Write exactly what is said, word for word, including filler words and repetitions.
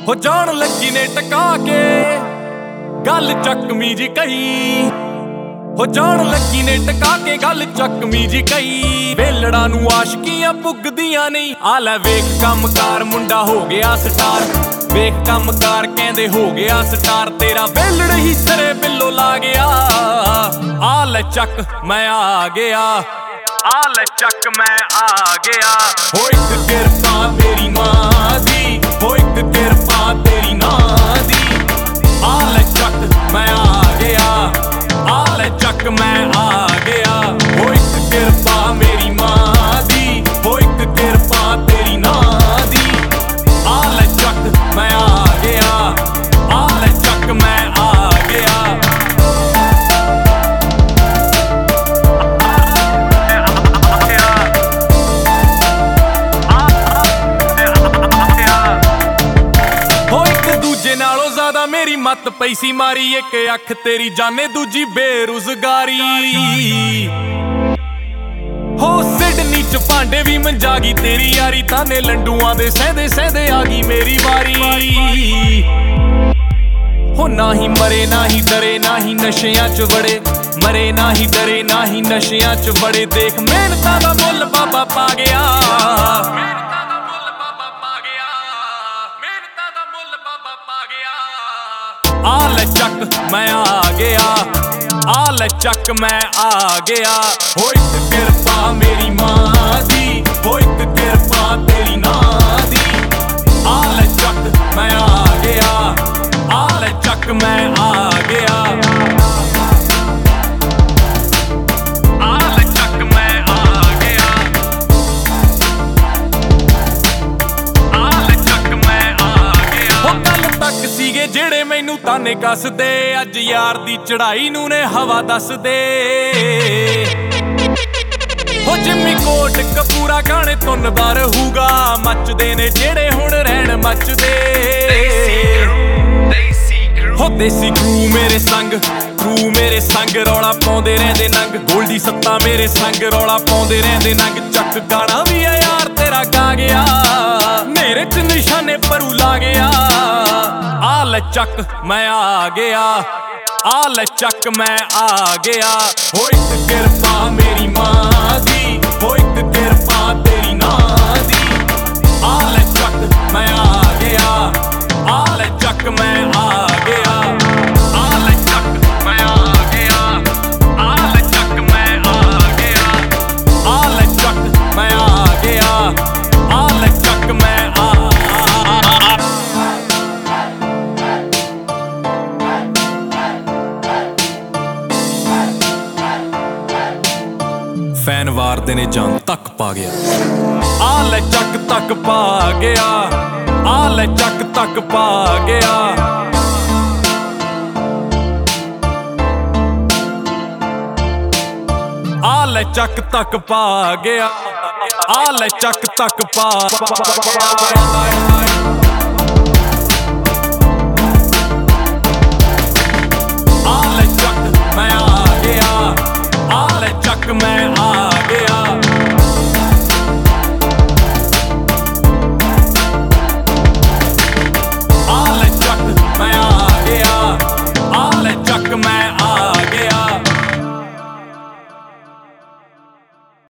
ਹੋ ਜਾਣ ਲੱਗੀ ਨੇ ਟਕਾ ਕੇ ਗੱਲ ਚੱਕਮੀ ਜੀ ਕਹੀ। ਹੋ ਜਾਣ ਲੱਗੀ ਨੇ ਟਕਾ ਕੇ ਗੱਲ ਚੱਕਮੀ ਜੀ ਕਹੀ। ਵੇਲੜਾ ਨੂੰ ਆਸ਼ਕੀਆਂ ਪੁੱਗਦੀਆਂ ਨਹੀਂ। ਆ ਲੈ ਵੇਖ ਕੰਮਕਾਰ ਮੁੰਡਾ ਹੋ ਗਿਆ ਸਟਾਰ। ਵੇਖ ਕੰਮਕਾਰ ਕਹਿੰਦੇ ਹੋ ਗਿਆ ਸਟਾਰ। ਤੇਰਾ ਵੇਲੜ ਹੀ ਸਰੇ ਬਿੱਲੋ ਲਾ ਗਿਆ। ਆ ਲੈ ਚੱਕ ਮੈਂ ਆ ਗਿਆ। ਆ ਲੈ ਚੱਕ ਮੈਂ ਆ ਗਿਆ। ਹੋ ਇੱਕ ਕਿਰਪਾ ਮੇਰੀ ਮਾਂ ਦੀ। ਹੋ ਇੱਕ ਕਿਰਪਾ ਤੇਰੀ ਨਾਂ ਦੀ। ਆ ਲੈ ਚੱਕ ਮੈਂ ਆ ਗਿਆ। ਆ ਲੈ ਚੱਕ ਮੈਂ ਆ ਗਿਆ। ਹੋ ਇੱਕ ਕਿਰਪਾ ਮੇਰੀ ਮਾਂ ਦੀ। ਹੋ ਇੱਕ ਕਿਰਪਾ ਤੇਰੀ ਨਾਂ ਦੀ। ਆ ਲੈ ਚੱਕ ਮੈਂ ਆ ਗਿਆ। ਆ ਲੈ ਚੱਕ ਮੈਂ ਆ ਗਿਆ। ਹੋ ਇੱਕ ਦੂਜੇ ਨਾਲੋਂ ਜ਼ਿਆਦਾ ਮੇਰੀ ਮੱਤ ਪਈ ਸੀ ਮਾਰੀ। ਇੱਕ ਅੱਖ ਤੇਰੀ ਜਾਣੇ ਦੂਜੀ ਬੇਰੁਜ਼ਗਾਰੀ। ਹੋ ਸਿਡਨੀ ਚ ਭਾਂਡੇ ਵੀ ਮੰਜਾ ਗਈ ਤੇਰੀ ਯਾਰੀ। ਤਾਨੇ ਲੰਡੂਆਂ ਦੇ ਸਹਿੰਦੇ ਸਹਿੰਦੇ ਆ ਗਈ ਮੇਰੀ ਵਾਰੀ। ਹੋ ਨਾ ਹੀ ਮਰੇ ਨਾ ਹੀ ਡਰੇ ਨਾ ਹੀ ਨਸ਼ਿਆਂ ਚ ਵੜੇ। ਮਰੇ ਨਾ ਹੀ ਡਰੇ ਨਾ ਹੀ ਨਸ਼ਿਆਂ ਚ ਵੜੇ। ਦੇਖ ਮਿਹਨਤਾਂ ਦਾ ਮੁੱਲ ਬਾਬਾ ਪਾ ਗਿਆ। ਆ ਲੈ ਚੱਕ ਮੈਂ ਆ ਗਿਆ। ਆ ਲੈ ਚੱਕ ਮੈਂ ਆ ਗਿਆ। ਹੋ ਇੱਕ ਕਿਰਪਾ ਮੇਰੀ ਮਾਂ ਦੀ। ਹੋ ਇੱਕ ਕਿਰਪਾ ਤੇਰੀ ਨਾਂ ਦੀ। ਆ ਲੈ ਚੱਕ ਮੈਂ ਆ ਗਿਆ। ਆ ਲੈ ਚੱਕ ਮੈਂ ਆ ਗਿਆ। ਆ ਲੈ ਚੱਕ ਮੈਂ ਆ ਗਿਆ। ਆ ਲੈ ਚੱਕ ਮੈਂ ਆ ਗਿਆ। ਹੋ ਕੱਲ ਤੱਕ ਸੀਗੇ ਜਿਹੜੇ ਮੈਨੂੰ ਤਾਨੇ ਕੱਸਦੇ। ਅੱਜ ਯਾਰ ਦੀ ਚੜਾਈ ਨੂੰ ਨੇ ਹਵਾ ਦੱਸਦੇ। ਹੋ ਜਿੰਮੀ ਕੋਟ ਕਪੂਰਾ ਗਾਣੇ ਧੁੰਨਦਾ ਰਹੂਗਾ। ਮੱਚਦੇ ਨੇ ਜਿਹੜੇ ਹੁਣ ਰਹਿਣ ਮੱਚਦੇ। ਹੋ ਦੇਸੀ ਕਰੂ ਮੇਰੇ ਸੰਗ ਕਰੂ ਮੇਰੇ ਸੰਗ ਰੌਲਾ ਪਾਉਂਦੇ ਰਹਿੰਦੇ ਨੰਗ। ਗੋਲਡੀ ਸੱਤਾ ਮੇਰੇ ਸੰਗ ਰੌਲਾ ਪਾਉਂਦੇ ਰਹਿੰਦੇ ਨੰਗ। ਚੱਕ ਗਾਣਾ ਵੀ ਆ ਯਾਰ ਤੇਰਾ ਗਾ ਗਿਆ। ਮੇਰੇ ਚ ਨਿਸ਼ਾਨੇ ਪਰੂ ਲਾ ਗਿਆ। ਆ ਲੈ ਚੱਕ ਮੈਂ ਆ ਗਿਆ। ਆ ਲੈ ਚੱਕ ਮੈਂ ਆ ਗਿਆ। ਹੋ ਇੱਕ ਕਿਰਪਾ ਮੇਰੀ ਮਾਂ ਦੀ। ਹੋ ਇੱਕ ਕਿਰਪਾ ਤੇਰੀ ਨਾਂ ਦੀ। ਆ ਲੈ ਚੱਕ ਮੈਂ ਆ ਗਿਆ। ਆ ਲੈ ਚੱਕ ਮੈਂ ਆ ਗਿਆ। ਆ ਲੈ ਚੱਕ ਮੈਂ ਆ ਗਿਆ। ਆ ਲੈ ਚੱਕ ਮੈਂ ਆ ਗਿਆ। ਆ ਲੈ ਚੱਕ ਮੈਂ ਆ ਗਿਆ। ਆ ਲੈ ਚੱਕ ਮੈਂ ਆ ਫੈਨ ਵਾਰਦੇ ਨੇ ਜਾਨ ਤੱਕ ਪਾ ਗਿਆ। ਆ ਲੈ ਚੱਕ ਤੱਕ ਪਾ ਗਿਆ। ਆ ਲੈ ਚੱਕ ਤੱਕ ਪਾ ਗਿਆ। ਆ ਲੈ ਚੱਕ ਤੱਕ ਪਾ ਗਿਆ। ਆ ਲੈ ਚੱਕ ਤੱਕ ਪਾ ਆ ਲੈ ਚੱਕ ਮੈਂ ਆ ਗਿਆ। ਆ ਲੈ ਚੱਕ ਮੈਂ ਆ ਗਿਆ। ਆ ਲੈ ਚੱਕ ਮੈਂ ਆ ਗਿਆ। ਆ ਲੈ ਚੱਕ ਮੈਂ ਆ